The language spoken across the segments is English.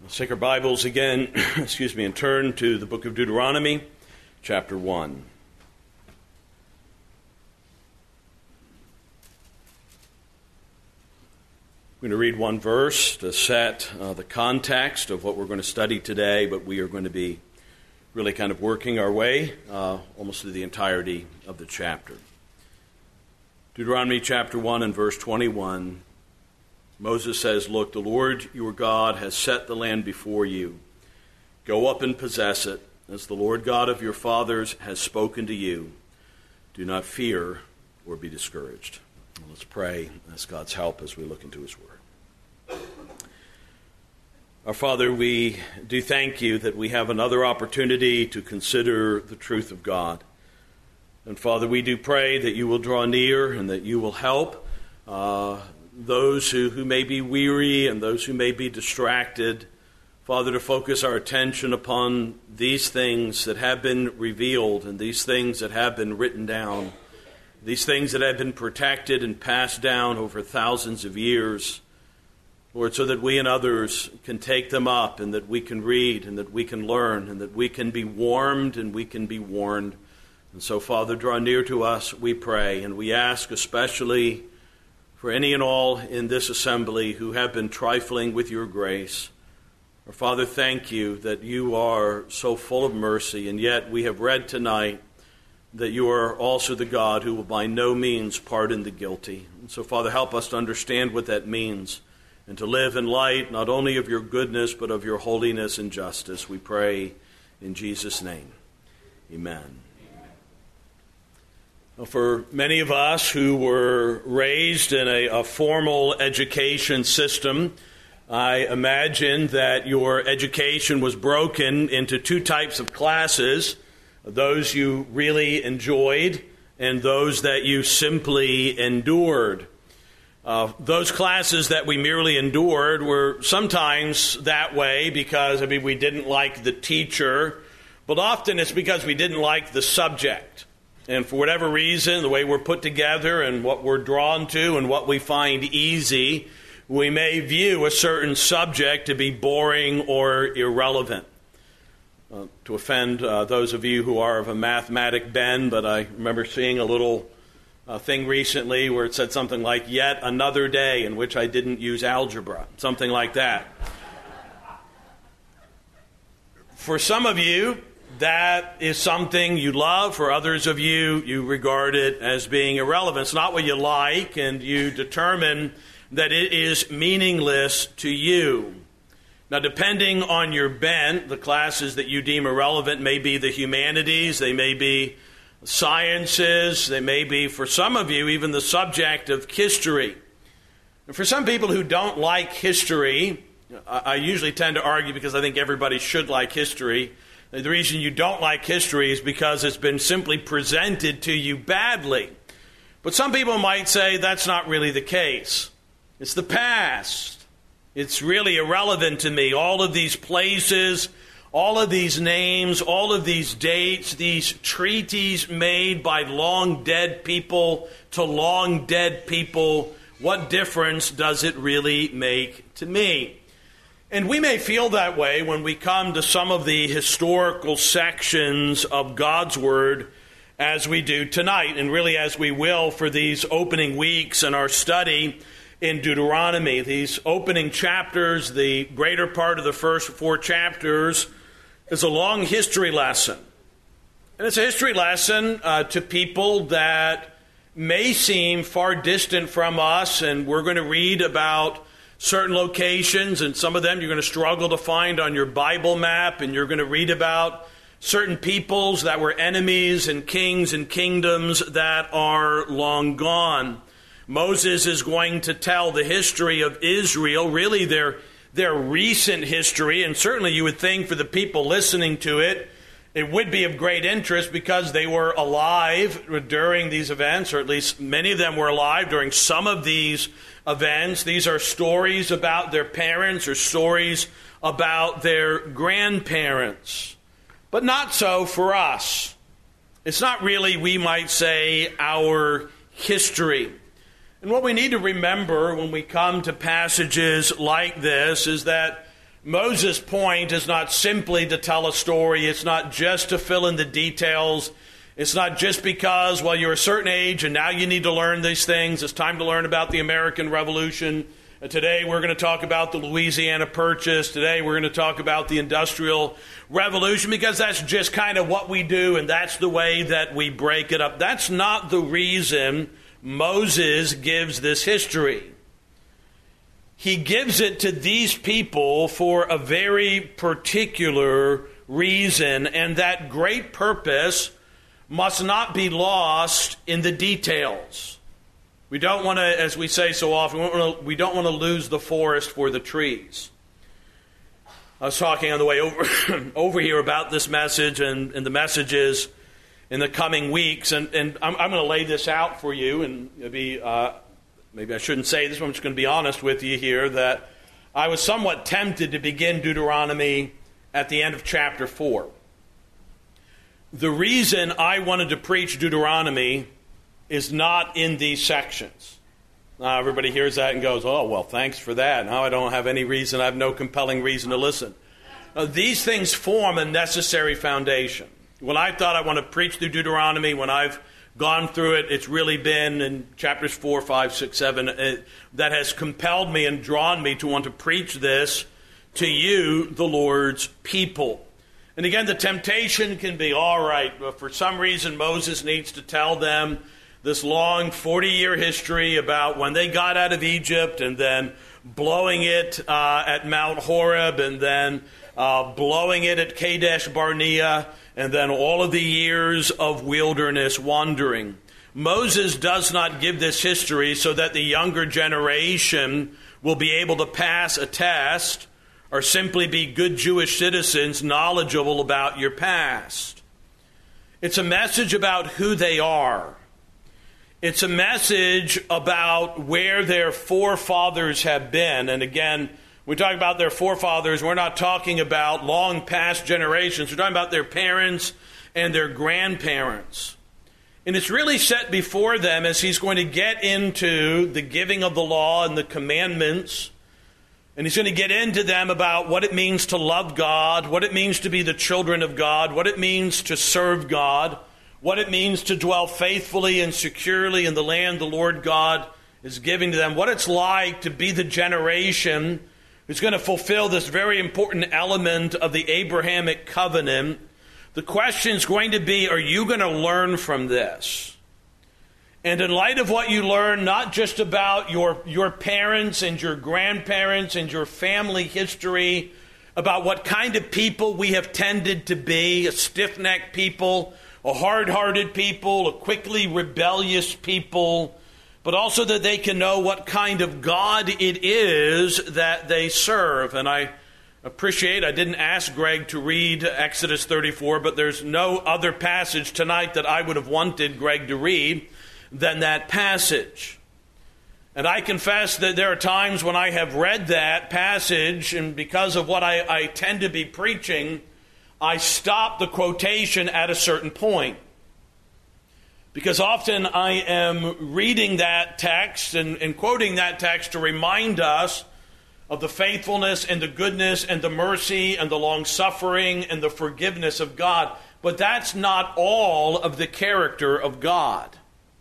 Let's take our Bibles again, and turn to the book of Deuteronomy, chapter 1. I'm going to read one verse to set the context of what we're going to study today, but we are going to be really kind of working our way almost through the entirety of the chapter. Deuteronomy chapter 1 and verse 21. Moses says, "Look, the Lord your God has set the land before you. Go up and possess it, as the Lord God of your fathers has spoken to you. Do not fear or be discouraged." Let's pray and ask God's help as we look into his word. Our Father, we do thank you that we have another opportunity to consider the truth of God. And Father, we do pray that you will draw near and that you will help those who may be weary and those who may be distracted, Father, to focus our attention upon these things that have been revealed and these things that have been written down, these things that have been protected and passed down over thousands of years, Lord, so that we and others can take them up and that we can read and that we can learn and that we can be warmed and we can be warned. And so, Father, draw near to us, we pray, and we ask especially for any and all in this assembly who have been trifling with your grace. Our Father, thank you that you are so full of mercy, and yet we have read tonight that you are also the God who will by no means pardon the guilty. And so, Father, help us to understand what that means and to live in light not only of your goodness but of your holiness and justice. We pray in Jesus' name. Amen. For many of us who were raised in a formal education system, I imagine that your education was broken into two types of classes, those you really enjoyed and those that you simply endured. Those classes that we merely endured were sometimes that way because, we didn't like the teacher, but often it's because we didn't like the subject. And for whatever reason, the way we're put together and what we're drawn to and what we find easy, we may view a certain subject to be boring or irrelevant. To offend those of you who are of a mathematic bend, but I remember seeing a little thing recently where it said something like, "Yet another day in which I didn't use algebra," something like that. For some of you, that is something you love. For others of you, you regard it as being irrelevant. It's not what you like, and you determine that it is meaningless to you. Now, depending on your bent, the classes that you deem irrelevant may be the humanities, they may be sciences, they may be, for some of you, even the subject of history. And for some people who don't like history, I usually tend to argue because I think everybody should like history. The reason you don't like history is because it's been simply presented to you badly. But some people might say that's not really the case. It's the past. It's really irrelevant to me. All of these places, all of these names, all of these dates, these treaties made by long dead people to long dead people, what difference does it really make to me? And we may feel that way when we come to some of the historical sections of God's Word as we do tonight, and really as we will for these opening weeks in our study in Deuteronomy. These opening chapters, the greater part of the first 4 chapters, is a long history lesson. And it's a history lesson to people that may seem far distant from us, and we're going to read about certain locations, and some of them you're going to struggle to find on your Bible map, and you're going to read about certain peoples that were enemies and kings and kingdoms that are long gone. Moses is going to tell the history of Israel, really their recent history, and certainly you would think for the people listening to it, it would be of great interest because they were alive during these events, or at least many of them were alive during some of these events. These are stories about their parents or stories about their grandparents. But not so for us. It's not really, we might say, our history. And what we need to remember when we come to passages like this is that Moses' point is not simply to tell a story. It's not just to fill in the details. It's not just because, well, you're a certain age and now you need to learn these things. It's time to learn about the American Revolution. Today we're going to talk about the Louisiana Purchase. Today we're going to talk about the Industrial Revolution, because that's just kind of what we do and that's the way that we break it up. That's not the reason Moses gives this history. He gives it to these people for a very particular reason, and that great purpose must not be lost in the details. We don't want to, as we say so often, we don't want to lose the forest for the trees. I was talking on the way over here about this message and the messages in the coming weeks, and I'm going to lay this out for you, and maybe I shouldn't say this, but I'm just going to be honest with you here, that I was somewhat tempted to begin Deuteronomy at the end of chapter 4. The reason I wanted to preach Deuteronomy is not in these sections. Now, everybody hears that and goes, oh, well, thanks for that. Now I don't have any reason, I have no compelling reason to listen. These things form a necessary foundation. When I thought I want to preach through Deuteronomy, when I've gone through it, it's really been in chapters 4, 5, 6, 7 that has compelled me and drawn me to want to preach this to you, the Lord's people. And again, the temptation can be, all right, for some reason Moses needs to tell them this long 40-year history about when they got out of Egypt and then blowing it at Mount Horeb and then blowing it at Kadesh Barnea and then all of the years of wilderness wandering. Moses does not give this history so that the younger generation will be able to pass a test or simply be good Jewish citizens knowledgeable about your past. It's a message about who they are. It's a message about where their forefathers have been. And again, we talk about their forefathers, we're not talking about long past generations. We're talking about their parents and their grandparents. And it's really set before them as he's going to get into the giving of the law and the commandments. And he's going to get into them about what it means to love God, what it means to be the children of God, what it means to serve God, what it means to dwell faithfully and securely in the land the Lord God is giving to them, what it's like to be the generation who's going to fulfill this very important element of the Abrahamic covenant. The question is going to be, are you going to learn from this? And in light of what you learn, not just about your parents and your grandparents and your family history, about what kind of people we have tended to be, a stiff-necked people, a hard-hearted people, a quickly rebellious people, but also that they can know what kind of God it is that they serve. And I appreciate, I didn't ask Greg to read Exodus 34, but there's no other passage tonight that I would have wanted Greg to read than that passage. And I confess that there are times when I have read that passage, and because of what I tend to be preaching, I stop the quotation at a certain point. Because often I am reading that text and quoting that text to remind us of the faithfulness and the goodness and the mercy and the long-suffering and the forgiveness of God. But that's not all of the character of God.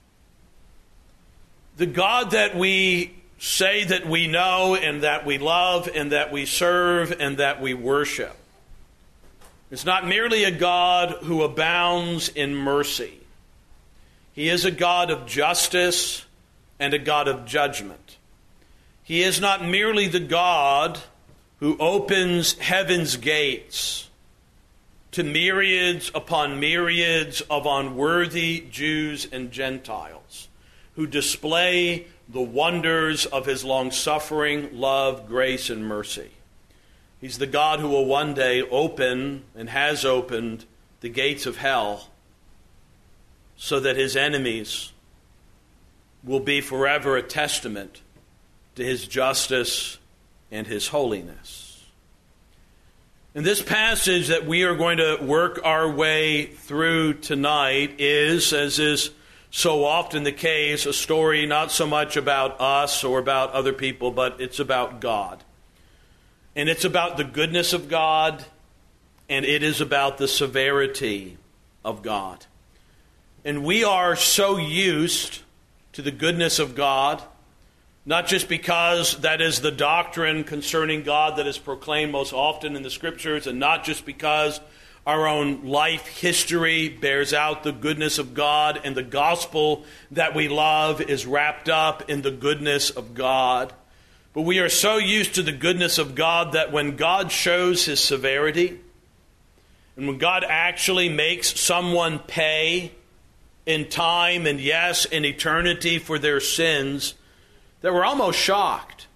The God that we say that we know and that we love and that we serve and that we worship is not merely a God who abounds in mercy. He is a God of justice and a God of judgment. He is not merely the God who opens heaven's gates to myriads upon myriads of unworthy Jews and Gentiles who display the wonders of his long-suffering, love, grace, and mercy. He's the God who will one day open and has opened the gates of hell so that his enemies will be forever a testament to his justice and his holiness. And this passage that we are going to work our way through tonight is, as is so often the case, a story not so much about us or about other people, but it's about God. And it's about the goodness of God, and it is about the severity of God. And we are so used to the goodness of God, not just because that is the doctrine concerning God that is proclaimed most often in the Scriptures, and not just because our own life history bears out the goodness of God, and the gospel that we love is wrapped up in the goodness of God. But we are so used to the goodness of God that when God shows his severity, and when God actually makes someone pay in time and, yes, in eternity for their sins, that we're almost shocked.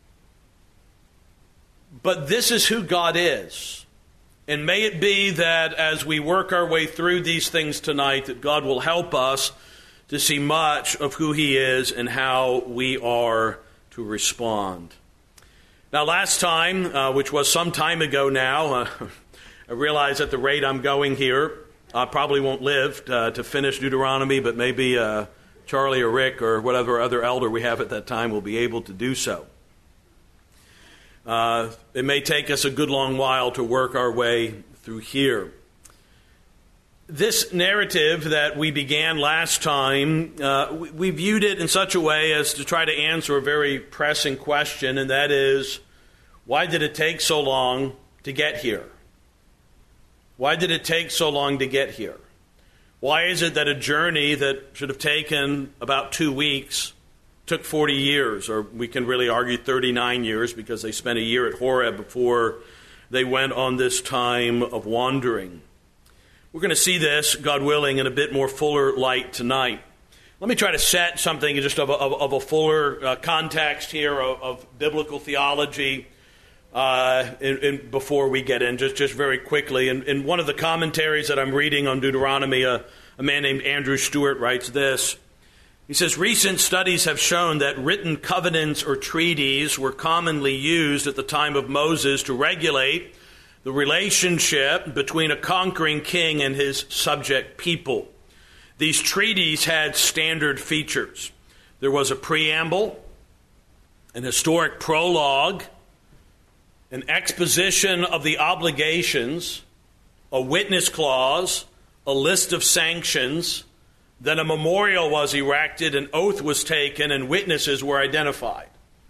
But this is who God is. And may it be that as we work our way through these things tonight, that God will help us to see much of who he is and how we are to respond. Now, last time, which was some time ago now, I realize at the rate I'm going here, I probably won't live to finish Deuteronomy, but maybe Charlie or Rick or whatever other elder we have at that time will be able to do so. It may take us a good long while to work our way through here. This narrative that we began last time, we viewed it in such a way as to try to answer a very pressing question, and that is, why did it take so long to get here? Why did it take so long to get here? Why is it that a journey that should have taken about 2 weeks took 40 years, or we can really argue 39 years, because they spent a year at Horeb before they went on this time of wandering? We're going to see this, God willing, in a bit more fuller light tonight. Let me try to set something just of a fuller context here of biblical theology before we get in, just very quickly. In one of the commentaries that I'm reading on Deuteronomy, a man named Andrew Stewart writes this. He says, recent studies have shown that written covenants or treaties were commonly used at the time of Moses to regulate the relationship between a conquering king and his subject people. These treaties had standard features. There was a preamble, an historic prologue, an exposition of the obligations, a witness clause, a list of sanctions. Then a memorial was erected, an oath was taken, and witnesses were identified.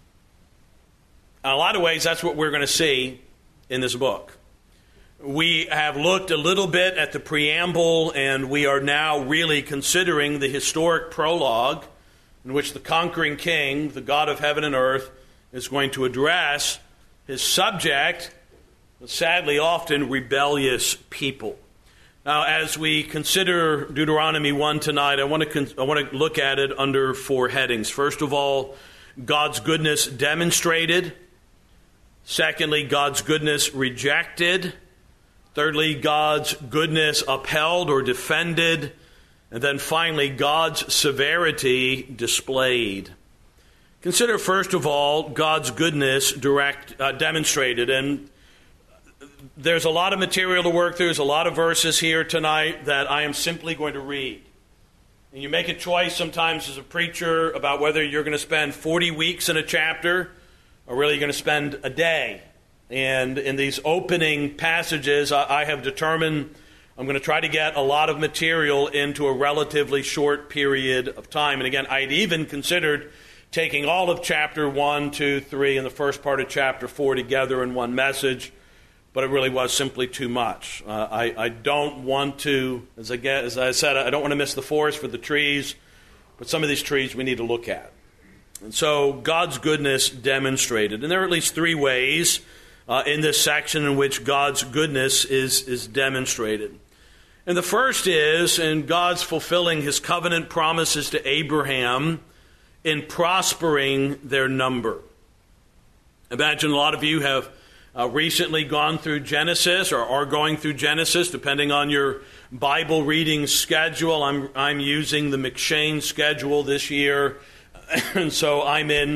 In a lot of ways, that's what we're going to see in this book. We have looked a little bit at the preamble, and we are now really considering the historic prologue in which the conquering king, the God of heaven and earth, is going to address his subject, but sadly often rebellious people. Now, as we consider Deuteronomy 1 tonight, I want to look at it under 4 headings. First of all, God's goodness demonstrated. Secondly, God's goodness rejected. Thirdly, God's goodness upheld or defended. And then finally, God's severity displayed. Consider, first of all, God's goodness demonstrated. And there's a lot of material to work through. There's a lot of verses here tonight that I am simply going to read. And you make a choice sometimes as a preacher about whether you're going to spend 40 weeks in a chapter or really you're going to spend a day. And in these opening passages, I have determined I'm going to try to get a lot of material into a relatively short period of time. And again, I'd even considered taking all of chapter 1, 2, 3, and the first part of chapter 4 together in one message. But it really was simply too much. I don't want to, as I said, I don't want to miss the forest for the trees, but some of these trees we need to look at. And so God's goodness demonstrated. And there are at least 3 ways in this section in which God's goodness is demonstrated. And the first is in God's fulfilling his covenant promises to Abraham in prospering their number. Imagine a lot of you have recently gone through Genesis or are going through Genesis, depending on your Bible reading schedule. I'm using the McShane schedule this year, and so I'm in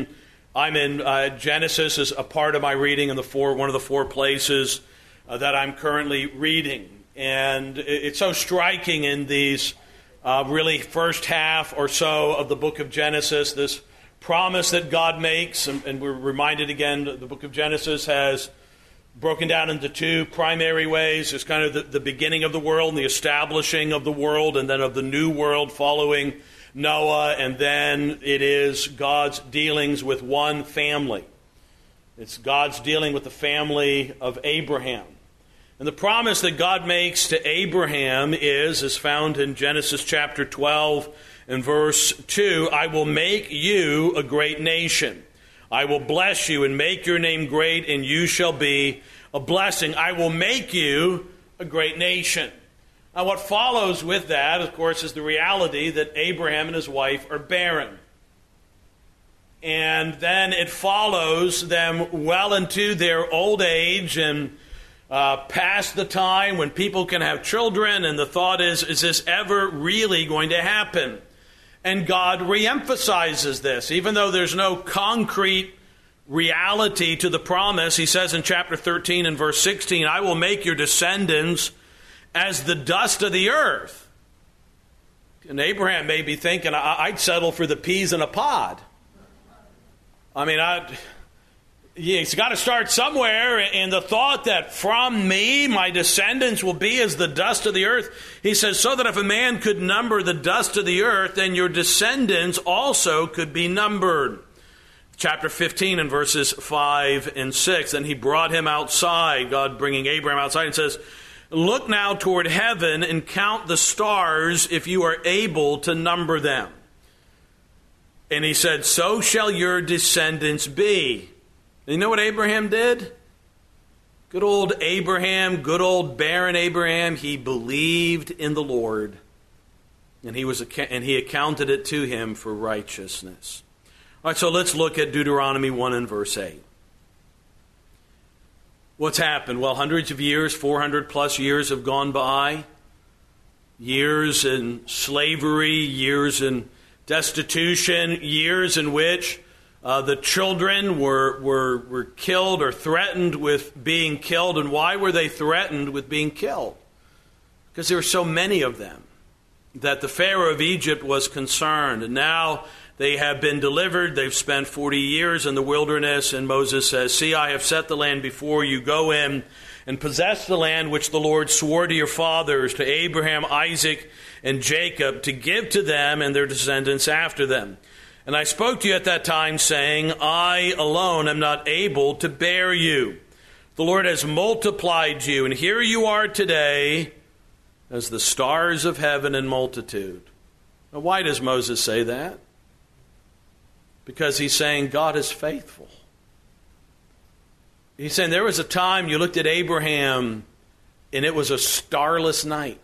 Genesis as a part of my reading in one of the 4 places that I'm currently reading. And it's so striking in these really first half or so of the book of Genesis, this promise that God makes, and we're reminded again that the book of Genesis has broken down into two primary ways. There's kind of the beginning of the world and the establishing of the world, and then of the new world following Noah, and then it is God's dealings with one family. It's God's dealing with the family of Abraham. And the promise that God makes to Abraham is found in Genesis chapter 12 and verse 2, I will make you a great nation. I will bless you and make your name great, and you shall be a blessing. I will make you a great nation. Now, what follows with that, of course, is the reality that Abraham and his wife are barren. And then it follows them well into their old age and past the time when people can have children, and the thought is this ever really going to happen? And God reemphasizes this. Even though there's no concrete reality to the promise, he says in chapter 13 and verse 16, I will make your descendants as the dust of the earth. And Abraham may be thinking, I'd settle for the peas in a pod. I mean, he's got to start somewhere, and the thought that from me, my descendants will be as the dust of the earth. He says, so that if a man could number the dust of the earth, then your descendants also could be numbered. Chapter 15 and verses 5 and 6, and he brought him outside, God bringing Abraham outside, and says, look now toward heaven and count the stars if you are able to number them. And he said, so shall your descendants be. And you know what Abraham did? Good old Abraham, good old barren Abraham, he believed in the Lord, and he accounted it to him for righteousness. All right, so let's look at Deuteronomy 1 and verse 8. What's happened? Well, hundreds of years, 400 plus years have gone by. Years in slavery, years in destitution, years in which the children were killed or threatened with being killed. And why were they threatened with being killed? Because there were so many of them that the Pharaoh of Egypt was concerned. And now they have been delivered. They've spent 40 years in the wilderness. And Moses says, see, I have set the land before you. Go in and possess the land which the Lord swore to your fathers, to Abraham, Isaac, and Jacob, to give to them and their descendants after them. And I spoke to you at that time, saying, I alone am not able to bear you. The Lord has multiplied you, and here you are today as the stars of heaven in multitude. Now, why does Moses say that? Because he's saying God is faithful. He's saying there was a time you looked at Abraham, and it was a starless night.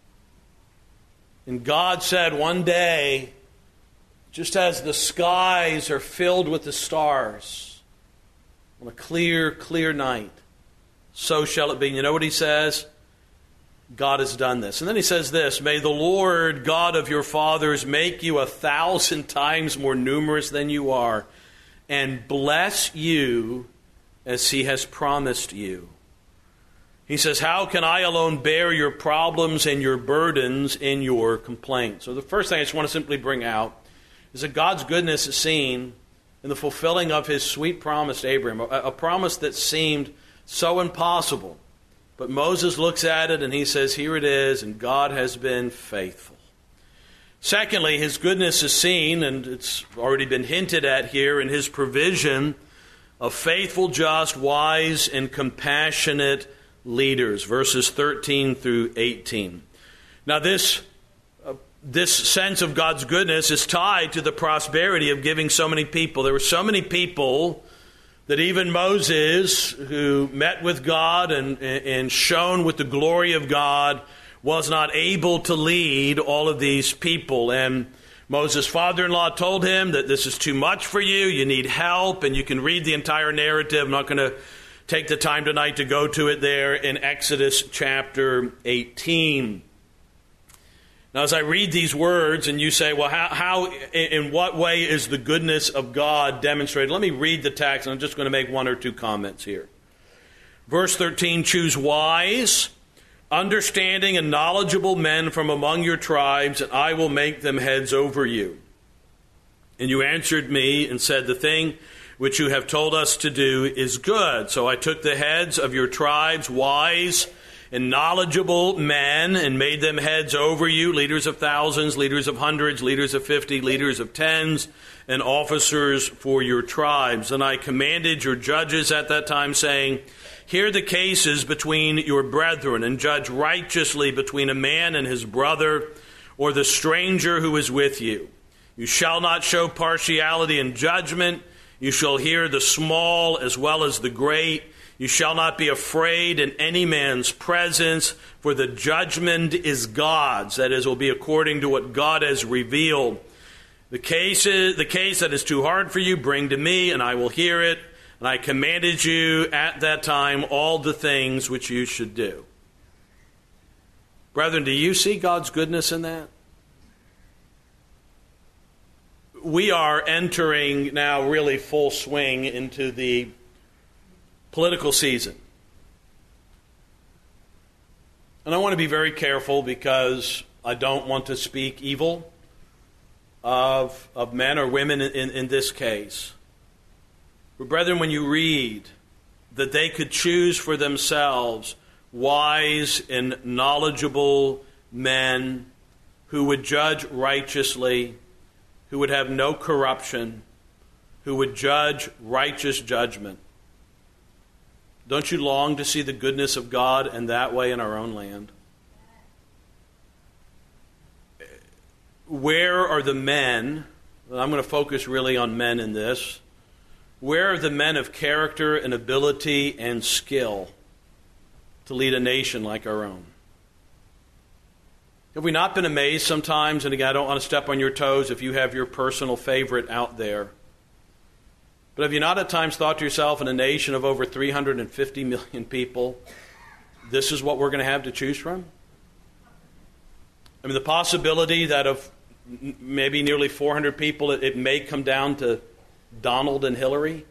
And God said one day, just as the skies are filled with the stars on a clear, clear night, so shall it be. And you know what he says? God has done this. And then he says this, may the Lord God of your fathers make you 1,000 times more numerous than you are, and bless you as he has promised you. He says, how can I alone bear your problems and your burdens and your complaints? So the first thing I just want to simply bring out is that God's goodness is seen in the fulfilling of his sweet promise to Abraham, a promise that seemed so impossible. But Moses looks at it and he says, here it is, and God has been faithful. Secondly, his goodness is seen, and it's already been hinted at here, in his provision of faithful, just, wise, and compassionate leaders, verses 13 through 18. Now this sense of God's goodness is tied to the prosperity of giving so many people. There were so many people that even Moses, who met with God and shone with the glory of God, was not able to lead all of these people. And Moses' father-in-law told him that this is too much for you, you need help, and you can read the entire narrative. I'm not going to take the time tonight to go to it there in Exodus chapter 18. Now, as I read these words and you say, well, how, in what way is the goodness of God demonstrated? Let me read the text, and I'm just going to make one or two comments here. Verse 13, choose wise, understanding, and knowledgeable men from among your tribes, and I will make them heads over you. And you answered me and said, the thing which you have told us to do is good. So I took the heads of your tribes, wise and knowledgeable men, and made them heads over you, leaders of thousands, leaders of hundreds, leaders of 50, leaders of tens, and officers for your tribes. And I commanded your judges at that time, saying, hear the cases between your brethren, and judge righteously between a man and his brother, or the stranger who is with you. You shall not show partiality in judgment. You shall hear the small as well as the great. You shall not be afraid in any man's presence, for the judgment is God's. That is, will be according to what God has revealed. The case that is too hard for you, bring to me, and I will hear it. And I commanded you at that time all the things which you should do. Brethren, do you see God's goodness in that? We are entering now really full swing into the political season. And I want to be very careful because I don't want to speak evil of men or women in this case. But brethren, when you read that they could choose for themselves wise and knowledgeable men who would judge righteously, who would have no corruption, who would judge righteous judgment, don't you long to see the goodness of God in that way in our own land? Where are the men, and I'm going to focus really on men in this, where are the men of character and ability and skill to lead a nation like our own? Have we not been amazed sometimes, and again, I don't want to step on your toes if you have your personal favorite out there, but have you not at times thought to yourself, in a nation of over 350 million people, this is what we're going to have to choose from? I mean, the possibility that of maybe nearly 400 people, it may come down to Donald and Hillary,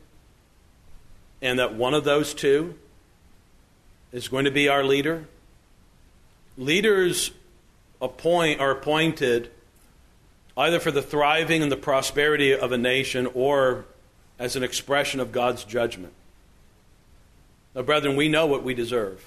and that one of those two is going to be our leader. Leaders are appointed either for the thriving and the prosperity of a nation or as an expression of God's judgment. Now, brethren, we know what we deserve.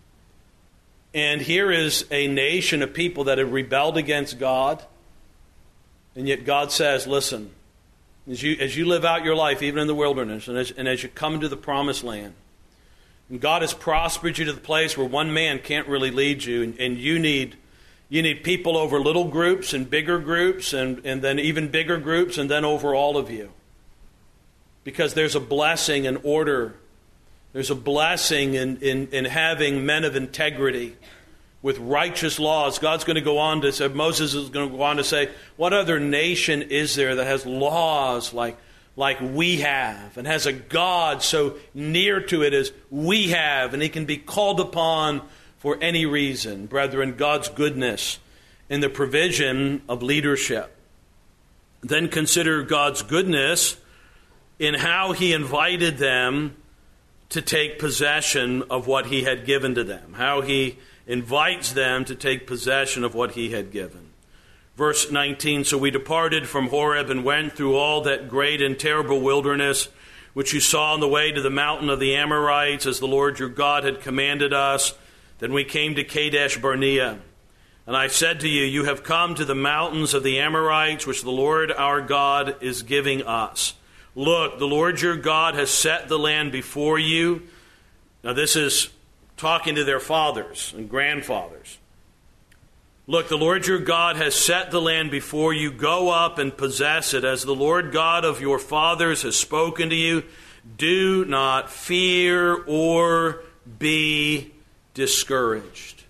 And here is a nation of people that have rebelled against God, and yet God says, listen, as you live out your life, even in the wilderness, and as you come into the promised land, and God has prospered you to the place where one man can't really lead you, and you need people over little groups and bigger groups, and then even bigger groups, and then over all of you. Because there's a blessing in order. There's a blessing in having men of integrity with righteous laws. God's going to go on to say, Moses is going to go on to say, what other nation is there that has laws like we have, and has a God so near to it as we have, and he can be called upon for any reason? Brethren, God's goodness in the provision of leadership. Then consider God's goodness in how he invited them to take possession of what he had given to them. How he invites them to take possession of what he had given. Verse 19, so we departed from Horeb and went through all that great and terrible wilderness, which you saw on the way to the mountain of the Amorites, as the Lord your God had commanded us. Then we came to Kadesh Barnea. And I said to you, you have come to the mountains of the Amorites, which the Lord our God is giving us. Look, the Lord your God has set the land before you. Now this is talking to their fathers and grandfathers. Look, the Lord your God has set the land before you. Go up and possess it, as the Lord God of your fathers has spoken to you. Do not fear or be discouraged.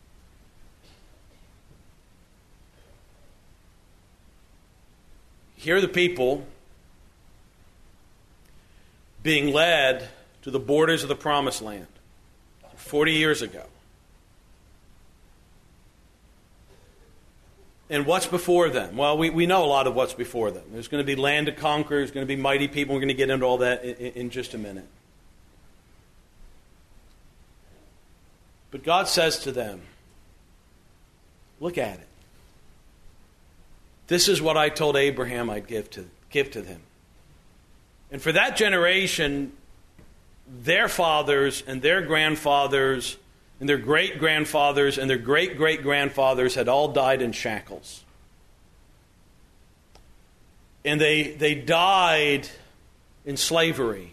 Here are the people being led to the borders of the Promised Land 40 years ago. And what's before them? Well, we know a lot of what's before them. There's going to be land to conquer. There's going to be mighty people. We're going to get into all that in just a minute. But God says to them, look at it. This is what I told Abraham I'd give to them. And for that generation, their fathers and their grandfathers and their great-grandfathers and their great-great-grandfathers had all died in shackles. And they died in slavery.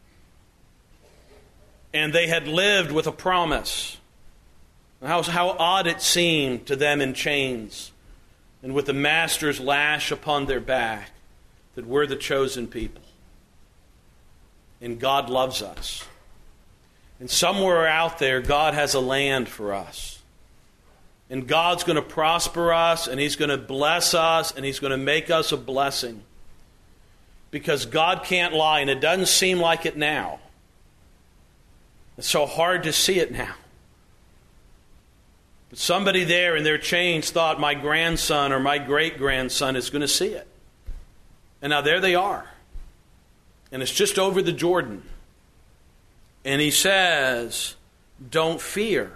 And they had lived with a promise. How odd it seemed to them in chains and with the master's lash upon their back that we're the chosen people. And God loves us. And somewhere out there, God has a land for us. And God's going to prosper us, and He's going to bless us, and He's going to make us a blessing. Because God can't lie, and it doesn't seem like it now. It's so hard to see it now. But somebody there in their chains thought my grandson or my great-grandson is going to see it. And now there they are. And it's just over the Jordan. And He says, don't fear.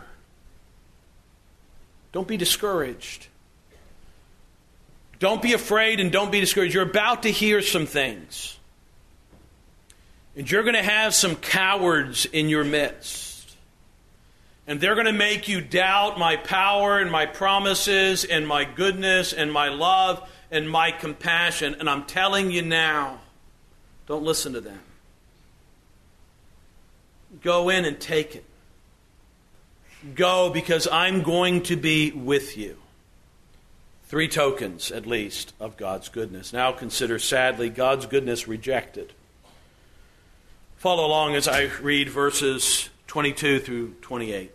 Don't be discouraged. Don't be afraid and don't be discouraged. You're about to hear some things. And you're going to have some cowards in your midst. And they're going to make you doubt my power and my promises and my goodness and my love and my compassion. And I'm telling you now, don't listen to them. Go in and take it. Go, because I'm going to be with you. 3 tokens, at least, of God's goodness. Now consider, sadly, God's goodness rejected. Follow along as I read verses 22 through 28.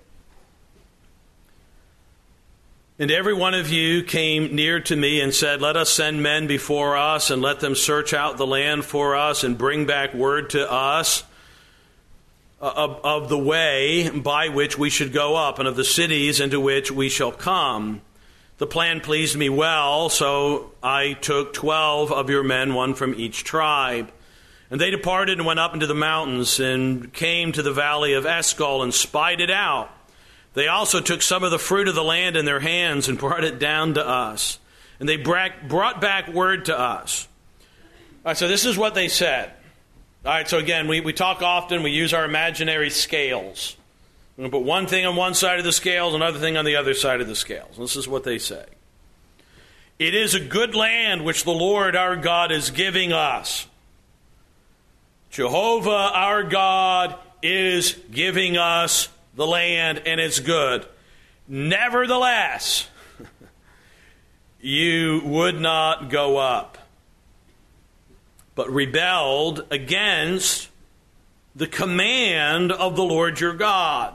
And every one of you came near to me and said, let us send men before us and let them search out the land for us and bring back word to us of the way by which we should go up and of the cities into which we shall come. The plan pleased me well, so I took 12 of your men, one from each tribe. And they departed and went up into the mountains and came to the valley of Eshcol and spied it out. They also took some of the fruit of the land in their hands and brought it down to us. And they brought back word to us. All right, so this is what they said. All right, so again, we talk often, we use our imaginary scales. We're going to put one thing on one side of the scales, another thing on the other side of the scales. This is what they say. It is a good land which the Lord our God is giving us. Jehovah our God is giving us the land, and it's good. Nevertheless, you would not go up, but rebelled against the command of the Lord your God.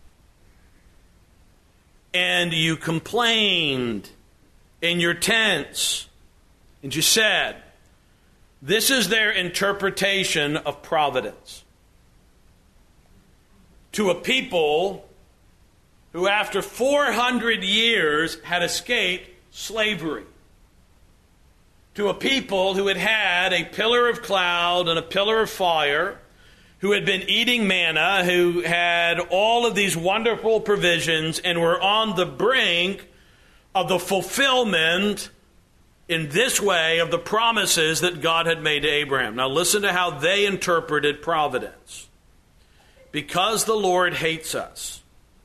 And you complained in your tents, and you said, this is their interpretation of providence. To a people who after 400 years had escaped slavery. To a people who had had a pillar of cloud and a pillar of fire, who had been eating manna, who had all of these wonderful provisions and were on the brink of the fulfillment in this way of the promises that God had made to Abraham. Now listen to how they interpreted providence. Because the Lord hates us,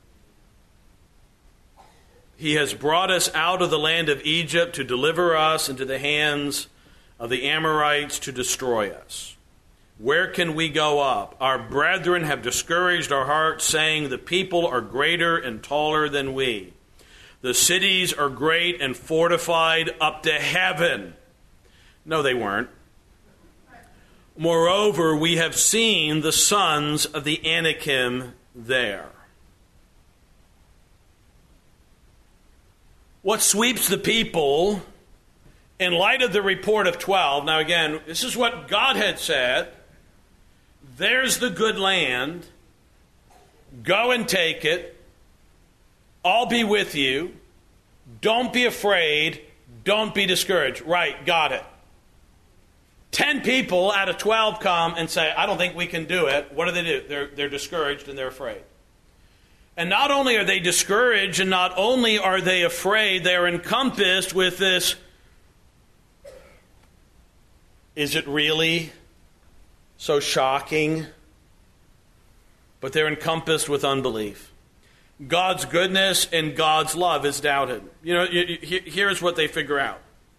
He has brought us out of the land of Egypt to deliver us into the hands of the Amorites to destroy us. Where can we go up? Our brethren have discouraged our hearts, saying, the people are greater and taller than we. The cities are great and fortified up to heaven. No, they weren't. Moreover, we have seen the sons of the Anakim there. What sweeps the people in light of the report of 12, now again, this is what God had said. There's the good land. Go and take it. I'll be with you. Don't be afraid. Don't be discouraged. Right, got it. 10 people out of 12 come and say, I don't think we can do it. What do? They're discouraged and they're afraid. And not only are they discouraged and not only are they afraid, they're encompassed with this, is it really so shocking, but they're encompassed with unbelief. God's goodness and God's love is doubted. Here's what they figure out.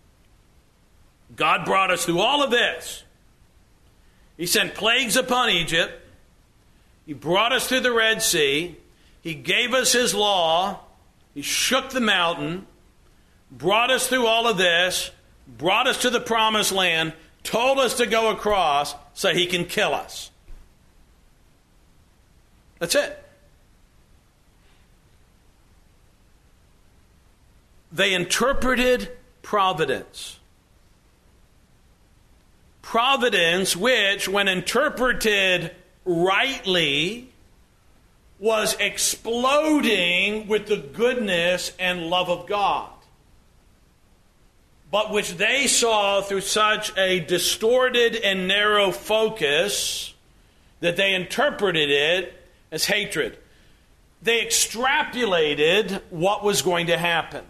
God brought us through all of this. He sent plagues upon Egypt. He brought us through the Red Sea. He gave us His law. He shook the mountain, brought us through all of this, brought us to the promised land, told us to go across so He can kill us. That's it. They interpreted providence. Providence, which, when interpreted rightly, was exploding with the goodness and love of God, but which they saw through such a distorted and narrow focus that they interpreted it as hatred. They extrapolated what was going to happen.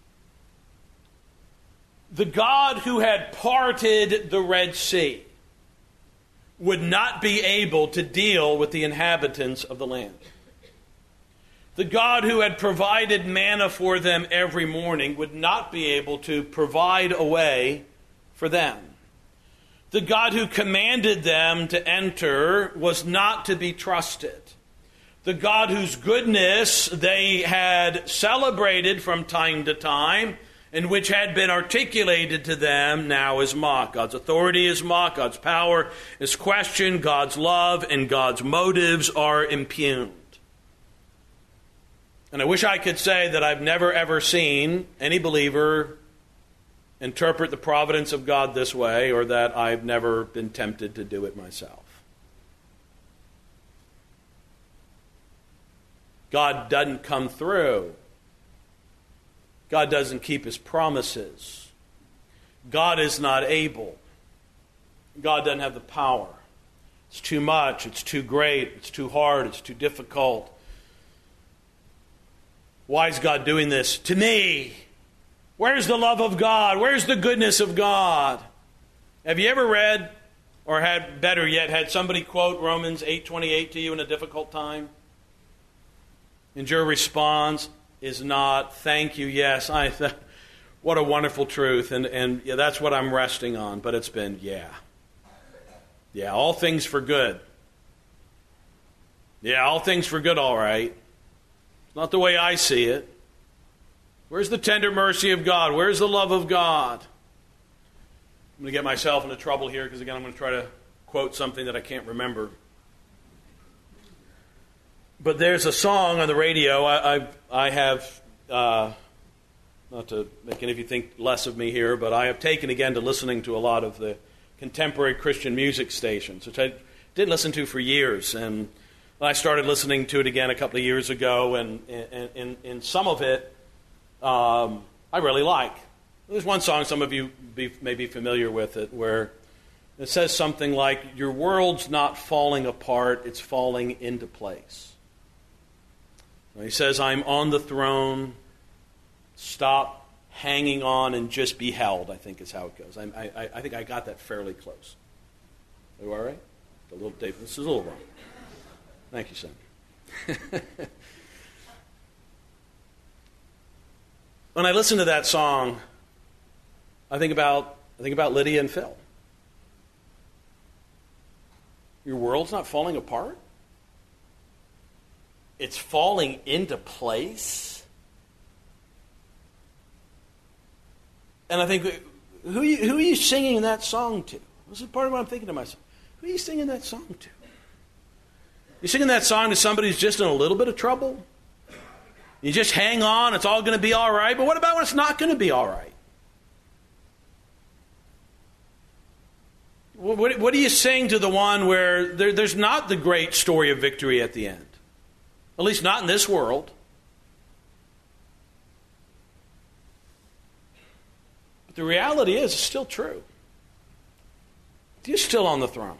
The God who had parted the Red Sea would not be able to deal with the inhabitants of the land. The God who had provided manna for them every morning would not be able to provide a way for them. The God who commanded them to enter was not to be trusted. The God whose goodness they had celebrated from time to time, and which had been articulated to them, now is mocked. God's authority is mocked. God's power is questioned. God's love and God's motives are impugned. And I wish I could say that I've never ever seen any believer interpret the providence of God this way, or that I've never been tempted to do it myself. God doesn't come through. God doesn't keep His promises. God is not able. God doesn't have the power. It's too much. It's too great. It's too hard. It's too difficult. Why is God doing this to me? Where's the love of God? Where's the goodness of God? Have you ever read, or had, better yet, had somebody quote Romans 8:28 to you in a difficult time? And your response is not, thank you, yes. What a wonderful truth. And yeah, that's what I'm resting on. But it's been, yeah. Yeah, all things for good. Yeah, all things for good, all right. Not the way I see it. Where's the tender mercy of God? Where's the love of God? I'm going to get myself into trouble here because, again, I'm going to try to quote something that I can't remember. But there's a song on the radio. I have, not to make any of you think less of me here, but I have taken again to listening to a lot of the contemporary Christian music stations, which I didn't listen to for years. And I started listening to it again a couple of years ago, and some of it I really like. There's one song, some of you may be familiar with it, where it says something like, your world's not falling apart, it's falling into place. He says, I'm on the throne, stop hanging on and just be held, I think is how it goes. I think I got that fairly close. Are you all right? This is a little wrong. Thank you, son. When I listen to that song, I think about Lydia and Phil. Your world's not falling apart? It's falling into place? And I think, who are you singing that song to? This is part of what I'm thinking to myself. Who are you singing that song to? You singing that song to somebody who's just in a little bit of trouble? You just hang on, it's all going to be all right. But what about when it's not going to be all right? What do you sing to the one where there's not the great story of victory at the end? At least not in this world. But the reality is, it's still true. You're still on the throne.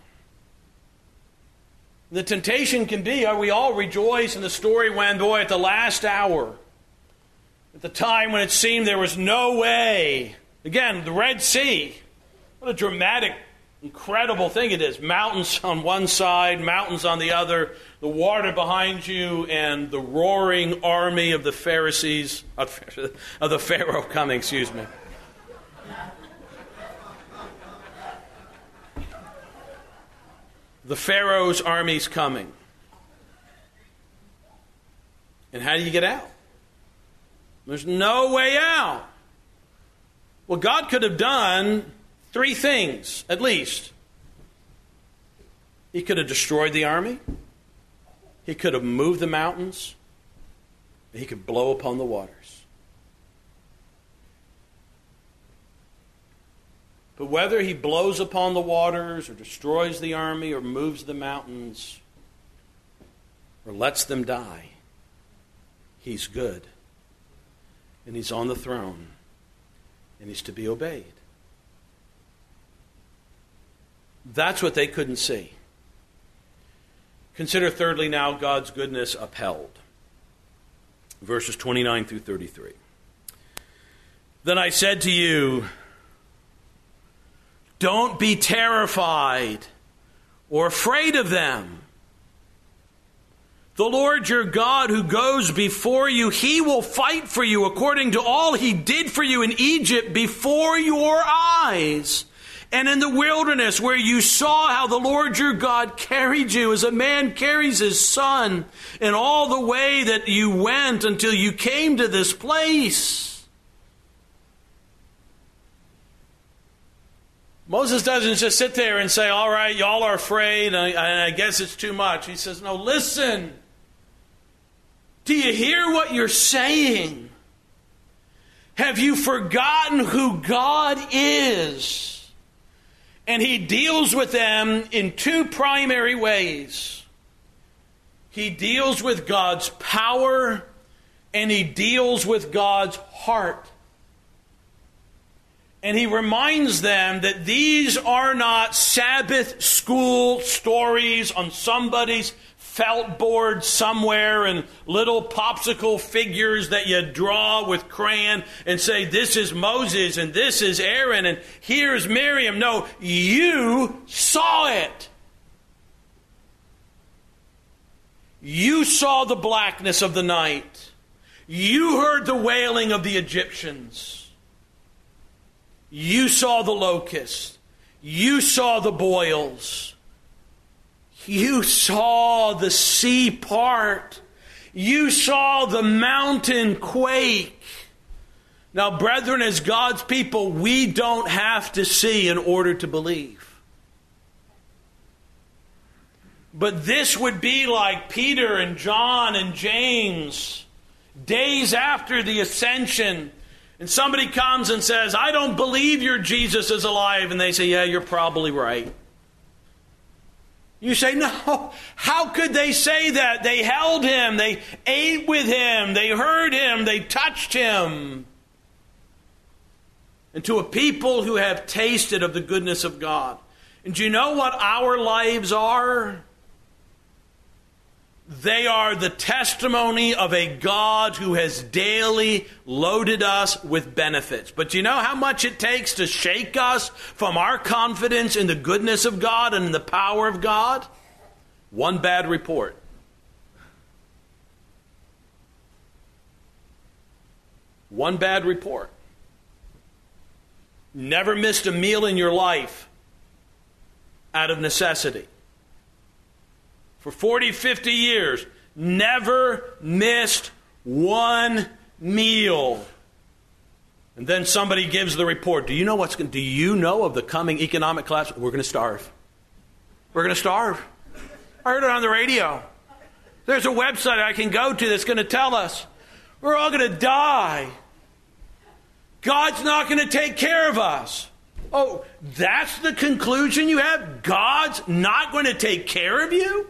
The temptation can be, we all rejoice in the story when, boy, at the last hour, at the time when it seemed there was no way. Again, the Red Sea. What a dramatic incredible thing it is. Mountains on one side, mountains on the other, the water behind you, and the roaring army of the Pharaoh coming, excuse me. The Pharaoh's army's coming. And how do you get out? There's no way out. Well, God could have done 3 things, at least. He could have destroyed the army. He could have moved the mountains. And he could blow upon the waters. But whether he blows upon the waters or destroys the army or moves the mountains or lets them die, he's good. And he's on the throne. And he's to be obeyed. That's what they couldn't see. Consider thirdly now God's goodness upheld. Verses 29 through 33. Then I said to you, don't be terrified or afraid of them. The Lord your God who goes before you, he will fight for you according to all he did for you in Egypt before your eyes. And in the wilderness where you saw how the Lord your God carried you as a man carries his son, and all the way that you went until you came to this place. Moses doesn't just sit there and say, all right, y'all are afraid, and I guess it's too much. He says, no, listen. Do you hear what you're saying? Have you forgotten who God is? And he deals with them in 2 primary ways. He deals with God's power, and he deals with God's heart. And he reminds them that these are not Sabbath school stories on somebody's felt board somewhere and little popsicle figures that you draw with crayon and say, this is Moses and this is Aaron and here's Miriam. No, you saw it. You saw the blackness of the night. You heard the wailing of the Egyptians. You saw the locusts. You saw the boils. You saw the sea part. You saw the mountain quake. Now, brethren, as God's people, we don't have to see in order to believe. But this would be like Peter and John and James, days after the ascension, and somebody comes and says, I don't believe your Jesus is alive. And they say, yeah, you're probably right. You say, no, how could they say that? They held him, they ate with him, they heard him, they touched him. And to a people who have tasted of the goodness of God. And do you know what our lives are? They are the testimony of a God who has daily loaded us with benefits. But do you know how much it takes to shake us from our confidence in the goodness of God and in the power of God? One bad report. One bad report. Never missed a meal in your life out of necessity. For 40, 50 years, never missed one meal. And then somebody gives the report. Do you know of the coming economic collapse? We're going to starve. We're going to starve. I heard it on the radio. There's a website I can go to that's going to tell us we're all going to die. God's not going to take care of us. Oh, that's the conclusion you have? God's not going to take care of you?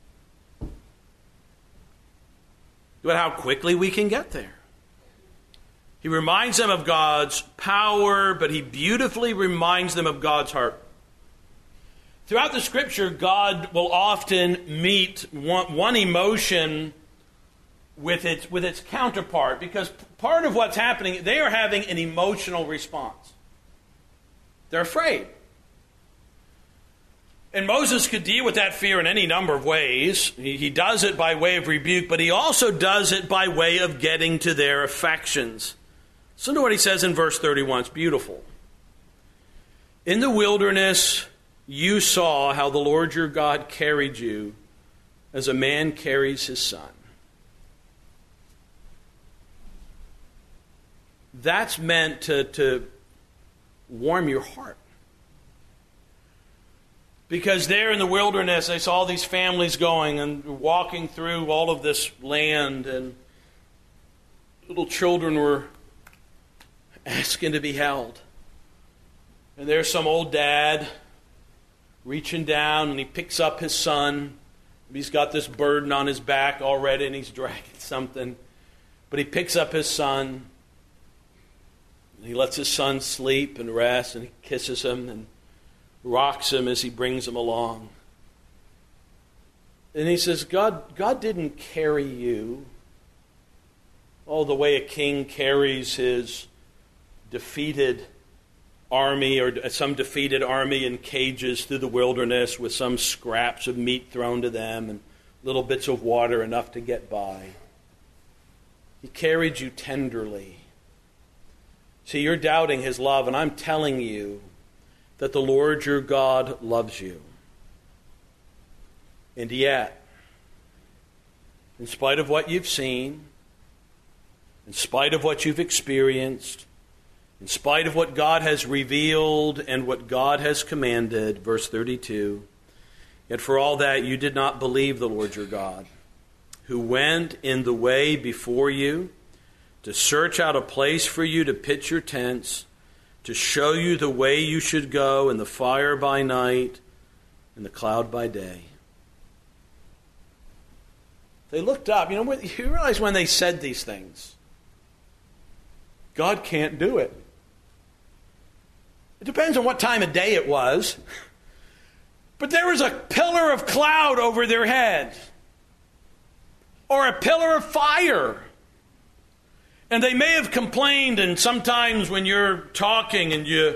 But how quickly we can get there. He reminds them of God's power, but he beautifully reminds them of God's heart. Throughout the Scripture, God will often meet one emotion with its counterpart, because part of what's happening, they are having an emotional response. They're afraid. And Moses could deal with that fear in any number of ways. He does it by way of rebuke, but he also does it by way of getting to their affections. Listen to what he says in verse 31. It's beautiful. In the wilderness, you saw how the Lord your God carried you as a man carries his son. That's meant to warm your heart. Because there in the wilderness, they saw these families going and walking through all of this land, and little children were asking to be held. And there's some old dad reaching down, and he picks up his son. He's got this burden on his back already, and he's dragging something. But he picks up his son, and he lets his son sleep and rest, and he kisses him and rocks him as he brings him along. And he says, God didn't carry you the way a king carries his defeated army or some defeated army in cages through the wilderness with some scraps of meat thrown to them and little bits of water enough to get by. He carried you tenderly. See, you're doubting his love, and I'm telling you that the Lord your God loves you. And yet, in spite of what you've seen, in spite of what you've experienced, in spite of what God has revealed and what God has commanded, verse 32, yet for all that you did not believe the Lord your God, who went in the way before you to search out a place for you to pitch your tents, to show you the way you should go, in the fire by night and the cloud by day. They looked up. You realize when they said these things, God can't do it. It depends on what time of day it was. But there was a pillar of cloud over their head, or a pillar of fire. And they may have complained, and sometimes when you're talking and you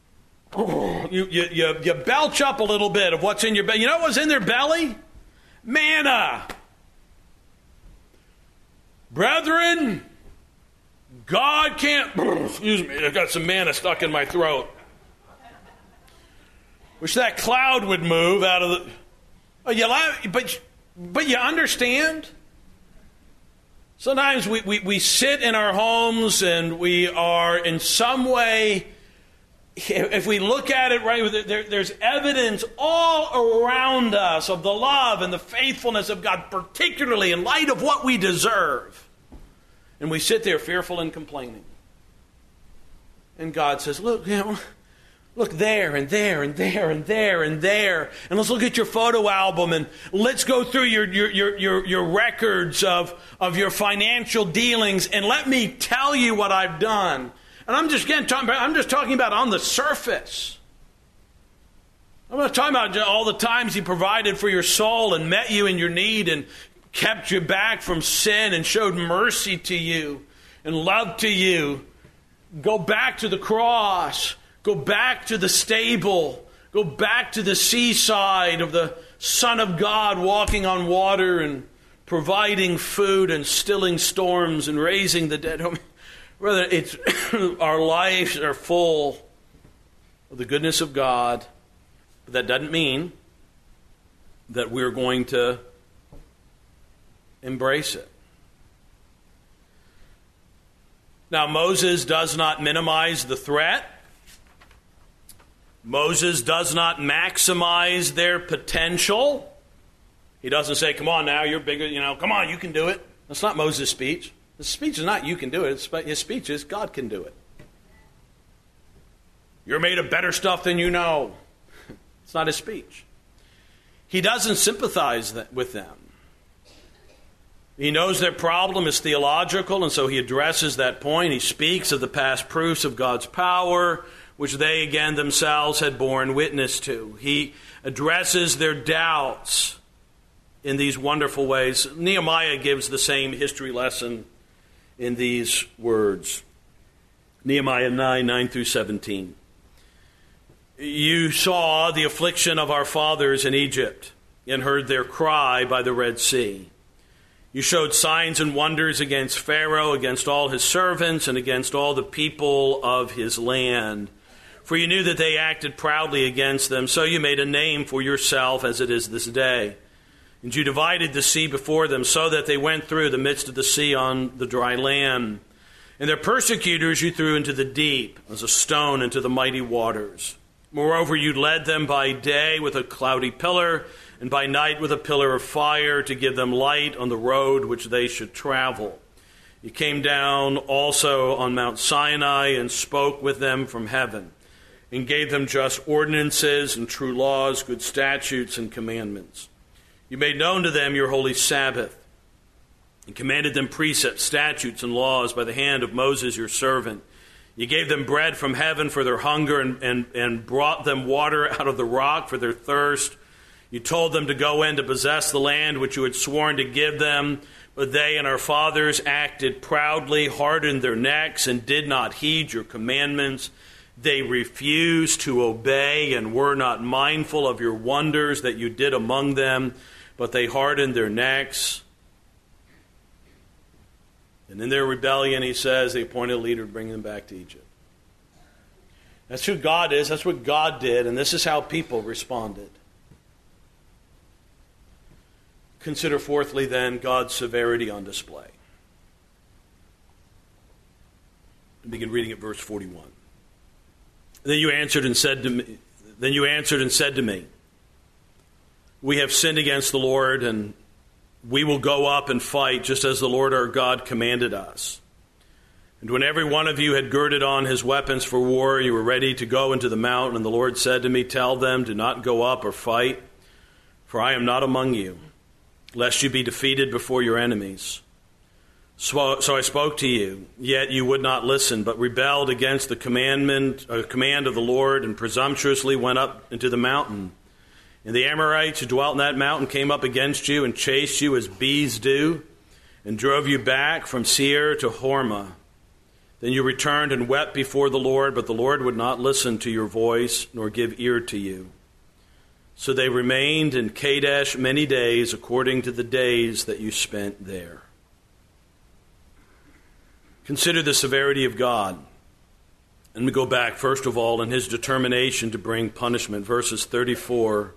belch up a little bit of what's in your belly. You know what was in their belly? Manna. Brethren, God can't... Excuse me, I got some manna stuck in my throat. Wish that cloud would move out of the... But you understand? Sometimes we sit in our homes and we are in some way, if we look at it right, there's evidence all around us of the love and the faithfulness of God, particularly in light of what we deserve. And we sit there fearful and complaining. And God says, look there and there and there and there and there. And let's look at your photo album and let's go through your records of your financial dealings, and let me tell you what I've done. And I'm just talking about on the surface. I'm not talking about all the times he provided for your soul and met you in your need and kept you back from sin and showed mercy to you and love to you. Go back to the cross. Go back to the stable. Go back to the seaside of the Son of God walking on water and providing food and stilling storms and raising the dead. Brother, it's our lives are full of the goodness of God. But that doesn't mean that we're going to embrace it. Now, Moses does not minimize the threat. Moses does not maximize their potential. He doesn't say, come on now, you're bigger, come on, you can do it. That's not Moses' speech. His speech is not you can do it. His speech is God can do it. You're made of better stuff than you know. It's not his speech. He doesn't sympathize with them. He knows their problem is theological, and so he addresses that point. He speaks of the past proofs of God's power, which they again themselves had borne witness to. He addresses their doubts in these wonderful ways. Nehemiah gives the same history lesson in these words. Nehemiah 9 through 17. You saw the affliction of our fathers in Egypt and heard their cry by the Red Sea. You showed signs and wonders against Pharaoh, against all his servants, and against all the people of his land. For you knew that they acted proudly against them, so you made a name for yourself as it is this day. And you divided the sea before them, so that they went through the midst of the sea on the dry land. And their persecutors you threw into the deep, as a stone into the mighty waters. Moreover, you led them by day with a cloudy pillar, and by night with a pillar of fire, to give them light on the road which they should travel. You came down also on Mount Sinai and spoke with them from heaven, and gave them just ordinances and true laws, good statutes and commandments. You made known to them your holy Sabbath, and commanded them precepts, statutes, and laws by the hand of Moses your servant. You gave them bread from heaven for their hunger, and brought them water out of the rock for their thirst. You told them to go in to possess the land which you had sworn to give them, but they and our fathers acted proudly, hardened their necks, and did not heed your commandments. They refused to obey and were not mindful of your wonders that you did among them, but they hardened their necks. And in their rebellion, he says, they appointed a leader to bring them back to Egypt. That's who God is. That's what God did. And this is how people responded. Consider fourthly, then, God's severity on display. And begin reading at verse 41. Then you answered and said to me, we have sinned against the Lord, and we will go up and fight just as the Lord our God commanded us. And when every one of you had girded on his weapons for war, you were ready to go into the mountain. And the Lord said to me, tell them, do not go up or fight, for I am not among you, lest you be defeated before your enemies. So I spoke to you, yet you would not listen, but rebelled against the command of the Lord, and presumptuously went up into the mountain. And the Amorites who dwelt in that mountain came up against you and chased you as bees do, and drove you back from Seir to Hormah. Then you returned and wept before the Lord, but the Lord would not listen to your voice, nor give ear to you. So they remained in Kadesh many days, according to the days that you spent there. Consider the severity of God. And we go back, first of all, in his determination to bring punishment. Verses 34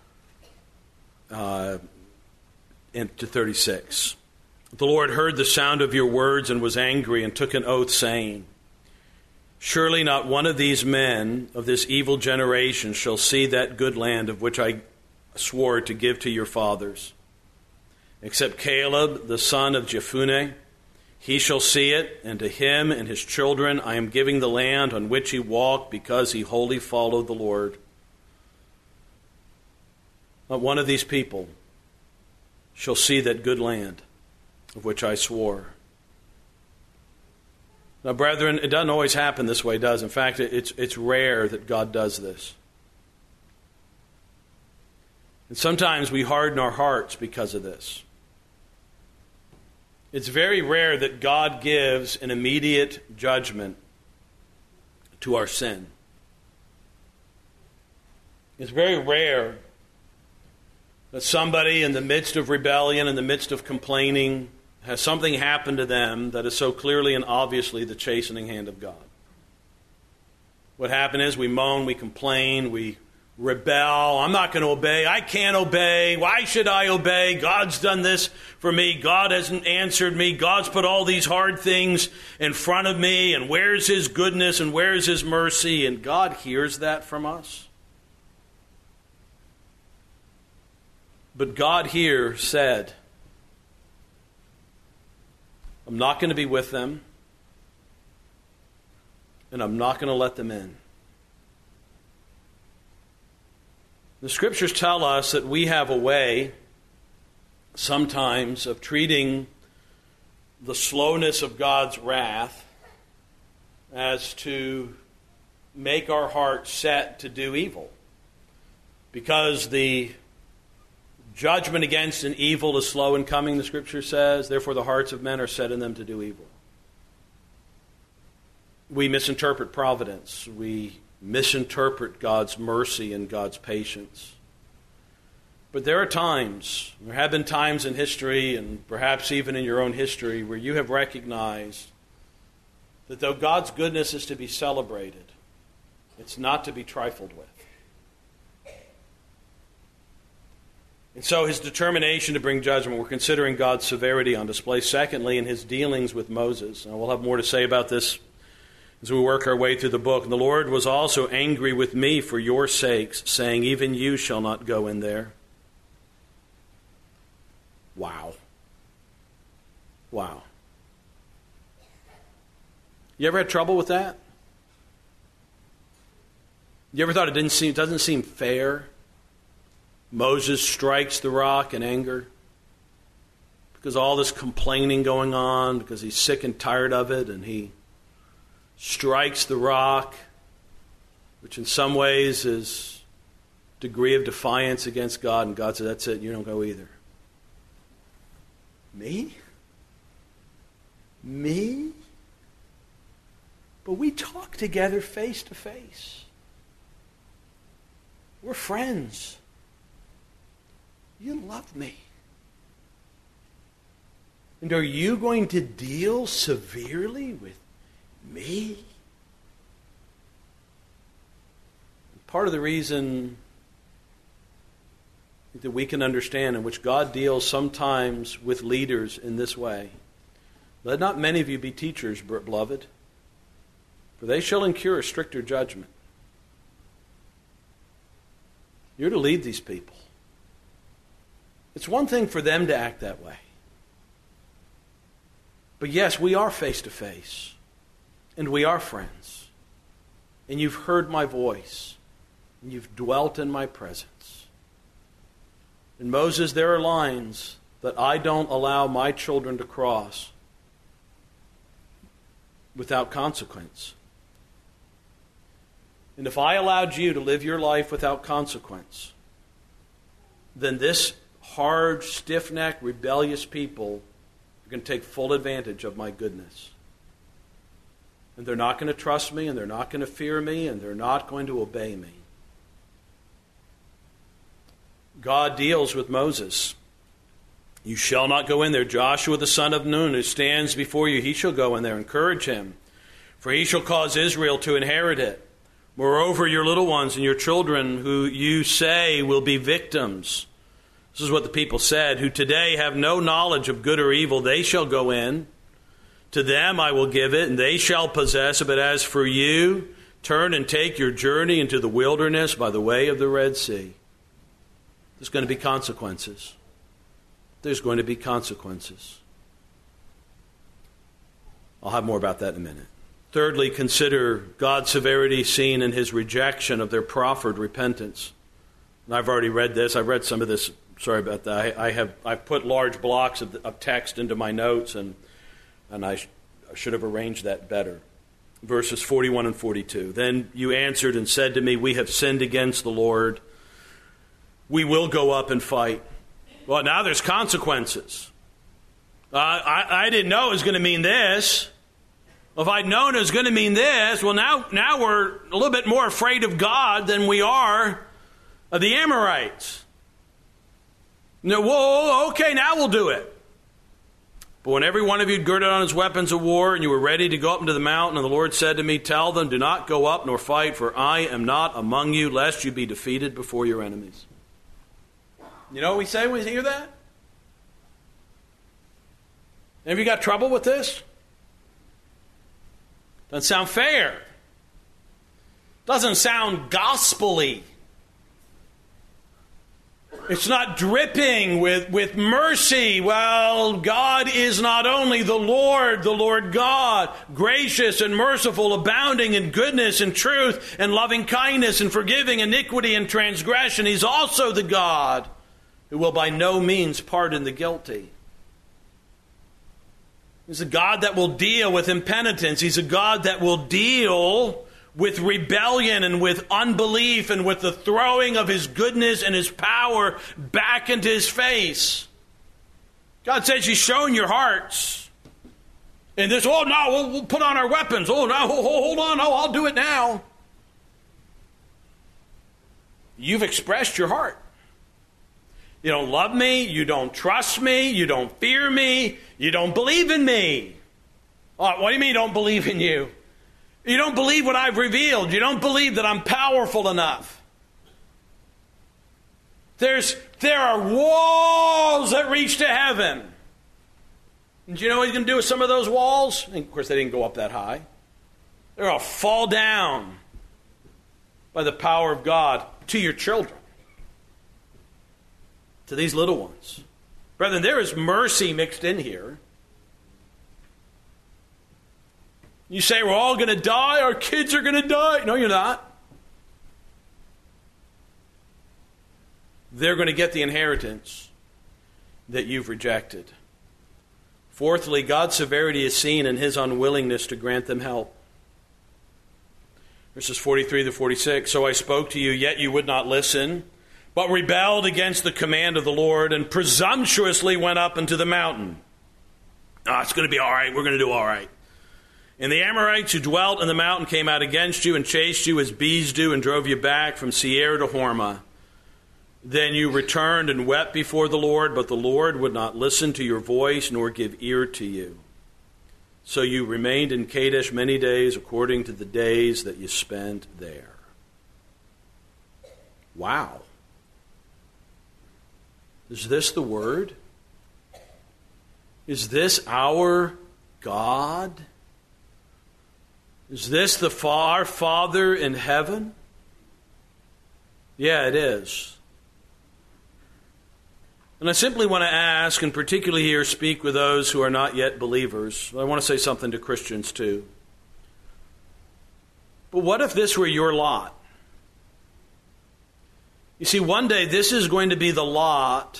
to 36. The Lord heard the sound of your words and was angry, and took an oath, saying, surely not one of these men of this evil generation shall see that good land of which I swore to give to your fathers, except Caleb the son of Jephunneh. He shall see it, and to him and his children I am giving the land on which he walked, because he wholly followed the Lord. Not one of these people shall see that good land of which I swore. Now, brethren, it doesn't always happen this way, does it? In fact, it's rare that God does this. And sometimes we harden our hearts because of this. It's very rare that God gives an immediate judgment to our sin. It's very rare that somebody in the midst of rebellion, in the midst of complaining, has something happen to them that is so clearly and obviously the chastening hand of God. What happened is we moan, we complain, we rebel. I'm not going to obey. I can't obey. Why should I obey? God's done this for me. God hasn't answered me. God's put all these hard things in front of me. And where's his goodness and where's his mercy? And God hears that from us. But God here said, I'm not going to be with them, and I'm not going to let them in. The Scriptures tell us that we have a way sometimes of treating the slowness of God's wrath as to make our hearts set to do evil. Because the judgment against an evil is slow in coming, the Scripture says, therefore the hearts of men are set in them to do evil. We misinterpret providence. We misinterpret God's mercy and God's patience. But there have been times in history, and perhaps even in your own history, where you have recognized that though God's goodness is to be celebrated, it's not to be trifled with. And so his determination to bring judgment, we're considering God's severity on display. Secondly, in his dealings with Moses. And we'll have more to say about this as we work our way through the book. And the Lord was also angry with me for your sakes, saying, even you shall not go in there. Wow. Wow. You ever had trouble with that? You ever thought it doesn't seem fair? Moses strikes the rock in anger because all this complaining going on, because he's sick and tired of it, and he strikes the rock, which in some ways is a degree of defiance against God, and God said, that's it, you don't go either. Me? But we talk together face to face. We're friends. You love me. And are you going to deal severely with me? Part of the reason that we can understand in which God deals sometimes with leaders in this way. Let not many of you be teachers, beloved, for they shall incur a stricter judgment. You're to lead these people. It's one thing for them to act that way. But yes, we are face to face. And we are friends. And you've heard my voice. And you've dwelt in my presence. And Moses, there are lines that I don't allow my children to cross without consequence. And if I allowed you to live your life without consequence, then this hard, stiff-necked, rebellious people are going to take full advantage of my goodness. And they're not going to trust me, and they're not going to fear me, and they're not going to obey me. God deals with Moses. You shall not go in there. Joshua the son of Nun, who stands before you, he shall go in there. Encourage him, for he shall cause Israel to inherit it. Moreover, your little ones and your children, who you say will be victims, this is what the people said, who today have no knowledge of good or evil, they shall go in. To them I will give it, and they shall possess it. But as for you, turn and take your journey into the wilderness by the way of the Red Sea. There's going to be consequences. There's going to be consequences. I'll have more about that in a minute. Thirdly, consider God's severity seen in his rejection of their proffered repentance. And I've already read this. I've read some of this. Sorry about that. I've put large blocks of text into my notes, and I should have arranged that better. Verses 41 and 42. Then you answered and said to me, we have sinned against the Lord. We will go up and fight. Well, now there's consequences. I didn't know it was going to mean this. If I'd known it was going to mean this, well, now we're a little bit more afraid of God than we are of the Amorites. No, whoa, okay, now we'll do it. But when every one of you had girded on his weapons of war, and you were ready to go up into the mountain, and the Lord said to me, tell them, do not go up nor fight, for I am not among you, lest you be defeated before your enemies. You know what we say when we hear that? Have you got trouble with this? Doesn't sound fair. Doesn't sound gospel-y. It's not dripping with mercy. Well, God is not only the Lord God, gracious and merciful, abounding in goodness and truth and loving kindness and forgiving iniquity and transgression. He's also the God who will by no means pardon the guilty. He's a God that will deal with impenitence. He's a God that will deal with rebellion and with unbelief and with the throwing of his goodness and his power back into his face. God says he's showing your hearts. And this, oh no, we'll put on our weapons. Oh no, hold on, I'll do it now. you've expressed your heart. You don't love me, you don't trust me, you don't fear me, you don't believe in me. Oh, what do you mean you don't believe in you? You don't believe what I've revealed. You don't believe that I'm powerful enough. There are walls that reach to heaven. And do you know what he's going to do with some of those walls? And of course, they didn't go up that high. They're going to fall down by the power of God to your children, to these little ones. Brethren, there is mercy mixed in here. You say, we're all going to die, our kids are going to die. No, you're not. They're going to get the inheritance that you've rejected. Fourthly, God's severity is seen in his unwillingness to grant them help. Verses 43 to 46, so I spoke to you, yet you would not listen, but rebelled against the command of the Lord and presumptuously went up into the mountain. It's going to be all right. We're going to do all right. And the Amorites who dwelt in the mountain came out against you and chased you as bees do and drove you back from Seir to Hormah. Then you returned and wept before the Lord, but the Lord would not listen to your voice nor give ear to you. So you remained in Kadesh many days according to the days that you spent there. Wow. Is this the word? Is this our God? Is this our Father in heaven? Yeah, it is. And I simply want to ask, and particularly here speak with those who are not yet believers. I want to say something to Christians too. But what if this were your lot? You see, one day this is going to be the lot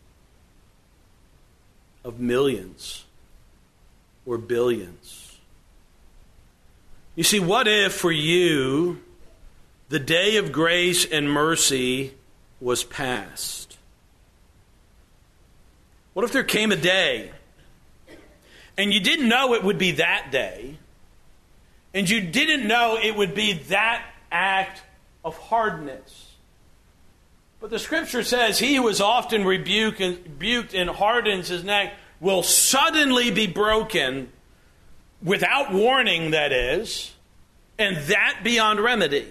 of millions or billions. You see, what if for you the day of grace and mercy was past? What if there came a day and you didn't know it would be that day, and you didn't know it would be that act of hardness? But the Scripture says, he who is often rebuked and hardens his neck will suddenly be broken, without warning, that is, and that beyond remedy.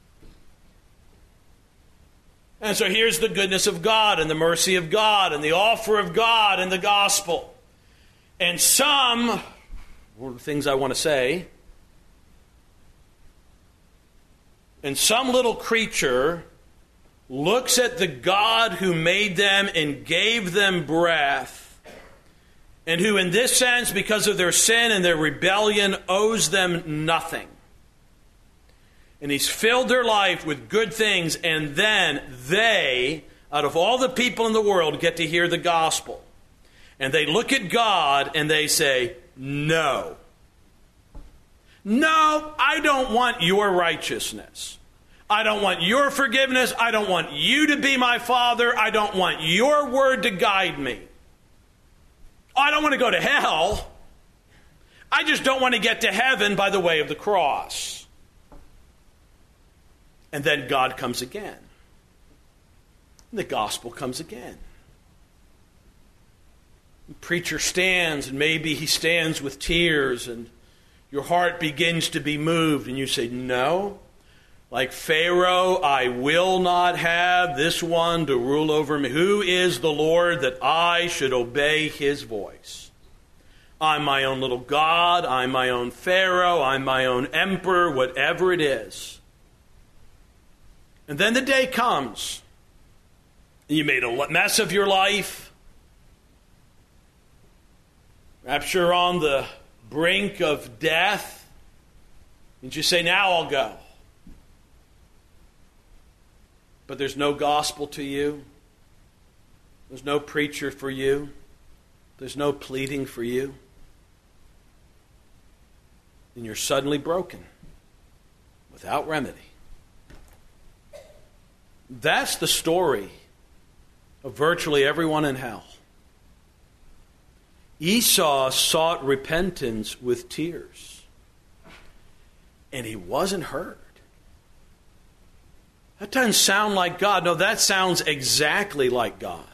And so here's the goodness of God and the mercy of God and the offer of God and the gospel. And one of the things I want to say, and some little creature looks at the God who made them and gave them breath, and who in this sense, because of their sin and their rebellion, owes them nothing. And he's filled their life with good things, and then they, out of all the people in the world, get to hear the gospel. And they look at God and they say, no. No, I don't want your righteousness. I don't want your forgiveness. I don't want you to be my Father. I don't want your word to guide me. I don't want to go to hell. I just don't want to get to heaven by the way of the cross. And then God comes again. The gospel comes again. The preacher stands, and maybe he stands with tears, and your heart begins to be moved, and you say, no, like Pharaoh, I will not have this one to rule over me. Who is the Lord that I should obey his voice? I'm my own little God. I'm my own Pharaoh. I'm my own emperor, whatever it is. And then the day comes. You made a mess of your life. Perhaps you're on the brink of death. And you say, now I'll go. But there's no gospel to you. There's no preacher for you. There's no pleading for you. And you're suddenly broken without remedy. That's the story of virtually everyone in hell. Esau sought repentance with tears, and he wasn't heard. That doesn't sound like God. No, that sounds exactly like God.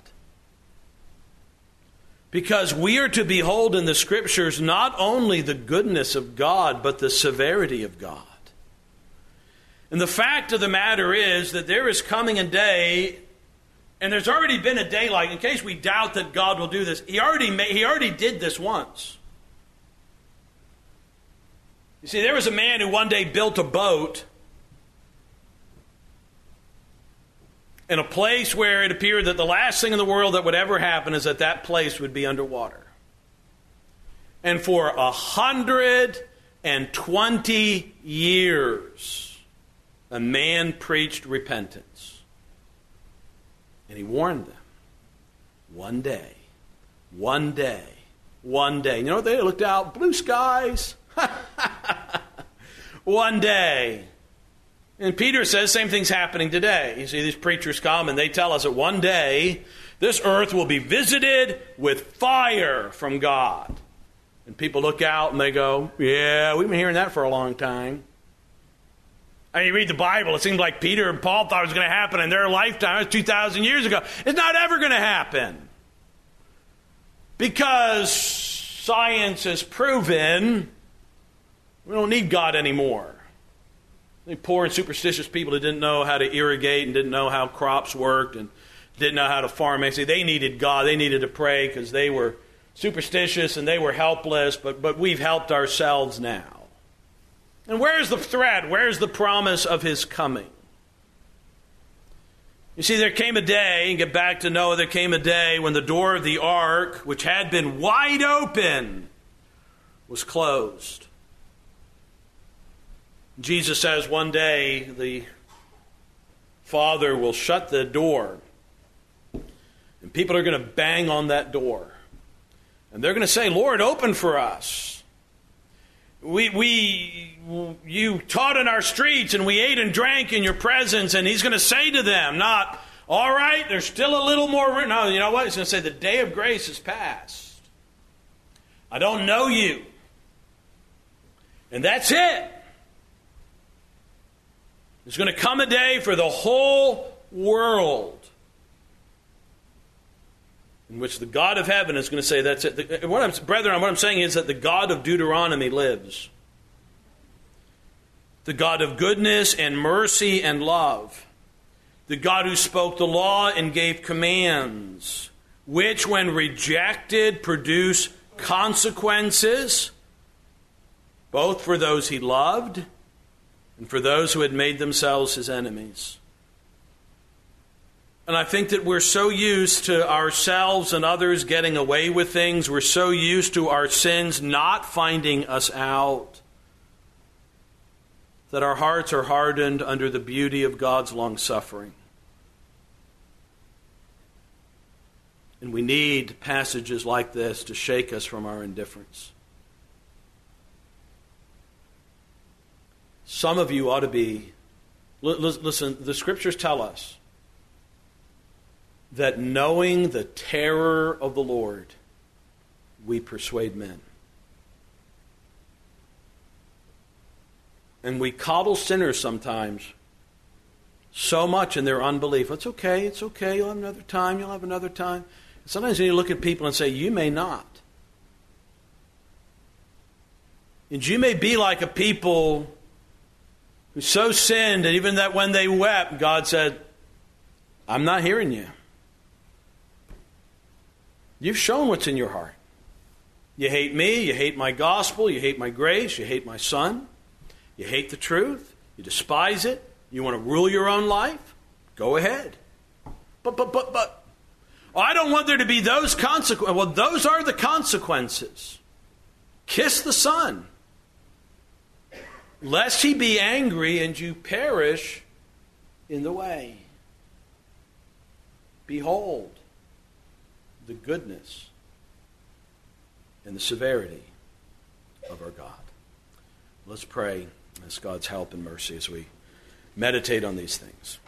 Because we are to behold in the Scriptures not only the goodness of God, but the severity of God. And the fact of the matter is that there is coming a day, and there's already been a day, like, in case we doubt that God will do this, He already did this once. You see, there was a man who one day built a boat in a place where it appeared that the last thing in the world that would ever happen is that place would be underwater. And for 120 years, a man preached repentance. And he warned them. One day. You know, they looked out, blue skies. One day. And Peter says same thing's happening today. You see, these preachers come and they tell us that one day this earth will be visited with fire from God. And people look out and they go, yeah, we've been hearing that for a long time. I mean, you read the Bible, it seems like Peter and Paul thought it was going to happen in their lifetime. It was 2,000 years ago. It's not ever going to happen. Because science has proven we don't need God anymore. The poor and superstitious people that didn't know how to irrigate and didn't know how crops worked and didn't know how to farm. They needed God. They needed to pray because they were superstitious and they were helpless, but we've helped ourselves now. And where's the threat? Where's the promise of His coming? You see, there came a day, and get back to Noah, there came a day when the door of the ark, which had been wide open, was closed. Jesus says one day the Father will shut the door, and people are going to bang on that door. And they're going to say, Lord, open for us. You taught in our streets and we ate and drank in your presence. And He's going to say to them, not, all right, there's still a little more room. No, you know what? He's going to say, the day of grace is past. I don't know you. And that's it. There's going to come a day for the whole world in which the God of heaven is going to say, that's it. Brethren, what I'm saying is that the God of Deuteronomy lives. The God of goodness and mercy and love. The God who spoke the law and gave commands, which when rejected produce consequences, both for those He loved and for those who had made themselves His enemies. And I think that we're so used to ourselves and others getting away with things. We're so used to our sins not finding us out that our hearts are hardened under the beauty of God's long-suffering. And we need passages like this to shake us from our indifference. Some of you ought to be... Listen, the Scriptures tell us that knowing the terror of the Lord, we persuade men. And we coddle sinners sometimes so much in their unbelief. It's okay, you'll have another time. And sometimes you look at people and say, you may not. And you may be like a people who so sinned that even that when they wept, God said, I'm not hearing you. You've shown what's in your heart. You hate me, you hate my gospel, you hate my grace, you hate my Son, you hate the truth, you despise it, you want to rule your own life? Go ahead. But, I don't want there to be those consequences. Well, those are the consequences. Kiss the Son, lest He be angry and you perish in the way. Behold the goodness and the severity of our God. Let's pray and ask God's help and mercy as we meditate on these things.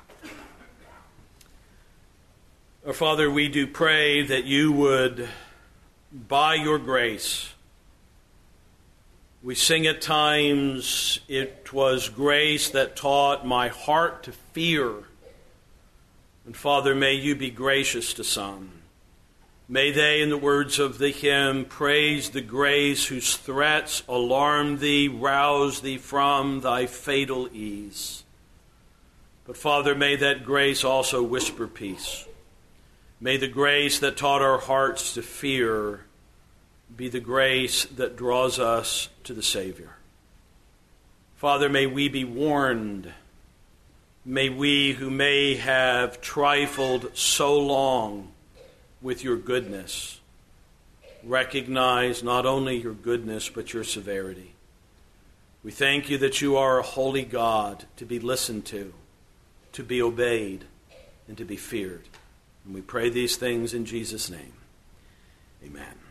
Our Father, we do pray that you would, by your grace, we sing at times, it was grace that taught my heart to fear And Father, may you be gracious to some. May they, in the words of the hymn, praise the grace whose threats alarm thee, rouse thee from thy fatal ease. But Father, may that grace also whisper peace. May the grace that taught our hearts to fear be the grace that draws us to the Savior. Father, may we be warned. May we who may have trifled so long with your goodness recognize not only your goodness but your severity. We thank you that you are a holy God to be listened to be obeyed, and to be feared. And we pray these things in Jesus' name. Amen.